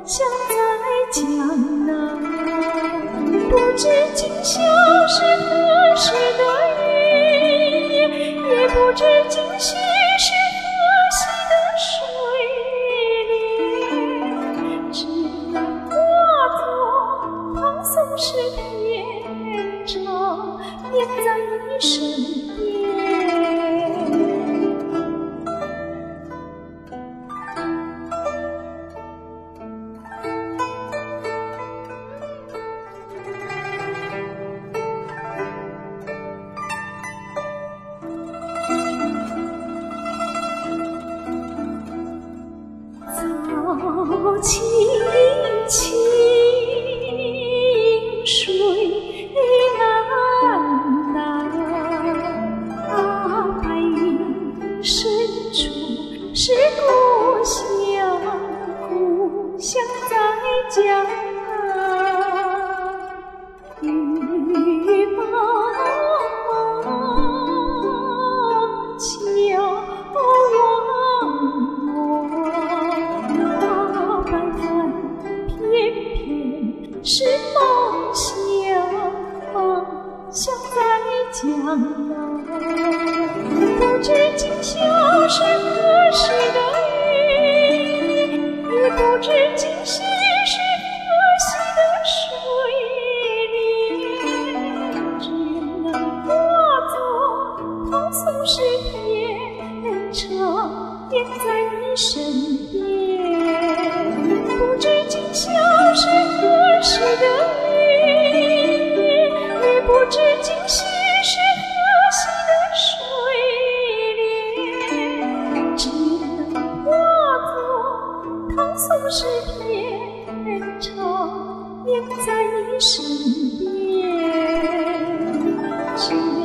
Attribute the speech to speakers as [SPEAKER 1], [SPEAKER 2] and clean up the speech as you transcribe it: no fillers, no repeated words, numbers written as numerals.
[SPEAKER 1] 像在江南，不知今宵是何时的雨，也不知今夕是何夕的水莲，只能化作唐宋诗篇章，念在你身边。早清清水蓝蓝，白云深处是故乡，故乡在江南。雨茫茫悄是梦想，梦想在江南，不知今宵是何时的雨，也不知今夕是何夕的水莲，只能化作唐宋诗篇章，念在你身边。不知今宵是何时的雨，也不知今夕是何夕的水莲，只能化作唐宋诗篇章，念在你身边。